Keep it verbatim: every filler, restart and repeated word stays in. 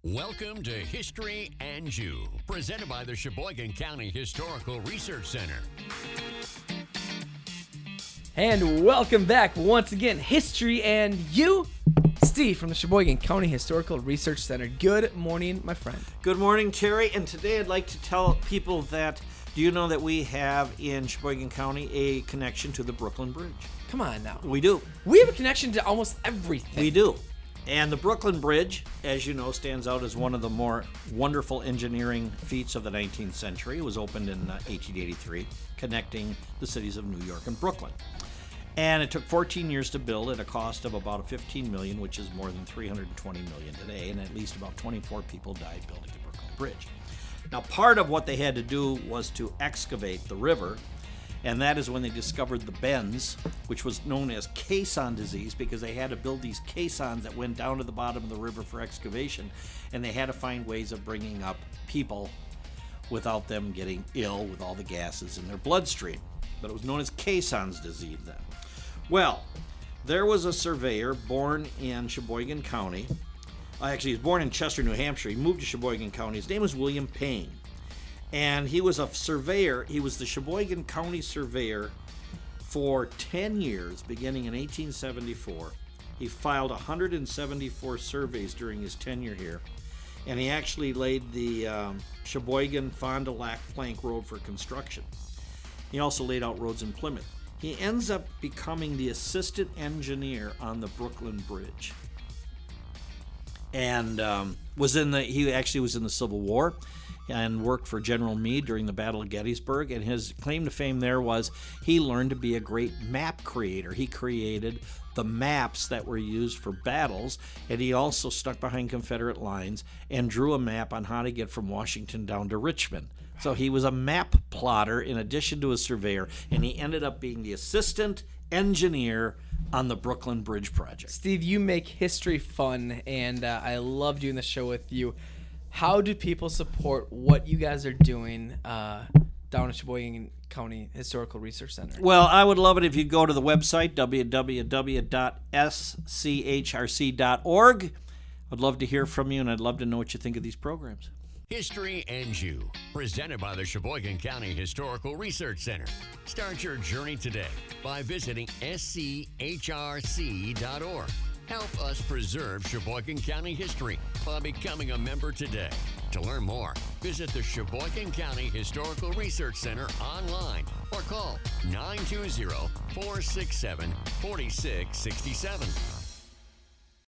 Welcome to History and You, presented by the Sheboygan County Historical Research Center. And welcome back once again, History and You. Steve from the Sheboygan County Historical Research Center. Good morning, my friend. Good morning, Terry. And today I'd like to tell people that, do you know that we have in Sheboygan County a connection to the Brooklyn Bridge? Come on now. We do. We have a connection to almost everything. We do. And the Brooklyn Bridge, as you know, stands out as one of the more wonderful engineering feats of the nineteenth century. It was opened in uh, eighteen eighty-three, connecting the cities of New York and Brooklyn. And it took fourteen years to build at a cost of about fifteen million dollars, which is more than three hundred twenty million dollars today, and at least about twenty-four people died building the Brooklyn Bridge. Now, part of what they had to do was to excavate the river, and that is when they discovered the bends, which was known as caisson disease, because they had to build these caissons that went down to the bottom of the river for excavation, and they had to find ways of bringing up people without them getting ill with all the gases in their bloodstream. But it was known as caisson's disease then. Well, there was a surveyor born in Sheboygan County. Actually, he was born in Chester, New Hampshire. He moved to Sheboygan County. His name was William Payne. And he was a surveyor. He was the Sheboygan County surveyor for ten years, beginning in eighteen seventy-four. He filed one hundred seventy-four surveys during his tenure here. And he actually laid the um, Sheboygan-Fond du Lac Plank Road for construction. He also laid out roads in Plymouth. He ends up becoming the assistant engineer on the Brooklyn Bridge. And um, was in the he actually was in the Civil War and worked for General Meade during the Battle of Gettysburg. And his claim to fame there was he learned to be a great map creator. He created the maps that were used for battles, and he also stuck behind Confederate lines and drew a map on how to get from Washington down to Richmond. So he was a map plotter in addition to a surveyor, and he ended up being the assistant engineer on the Brooklyn Bridge project. Steve, you make history fun, and uh, I love doing the show with you. How do people support what you guys are doing uh, down at Sheboygan County Historical Research Center? Well, I would love it if you go to the website, w w w dot s c h r c dot org. I'd love to hear from you, and I'd love to know what you think of these programs. History and You, presented by the Sheboygan County Historical Research Center. Start your journey today by visiting s c h r c dot org. Help us preserve Sheboygan County history by becoming a member today. To learn more, visit the Sheboygan County Historical Research Center online or call nine two zero, four six seven, four six six seven.